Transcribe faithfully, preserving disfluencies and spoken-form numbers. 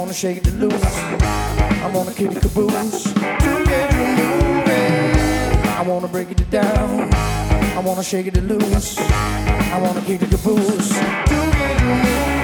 wanna shake it to loose. I wanna kick the caboose to get you moving. I wanna break it down. I wanna shake it to loose. I wanna kick the caboose to get you moving.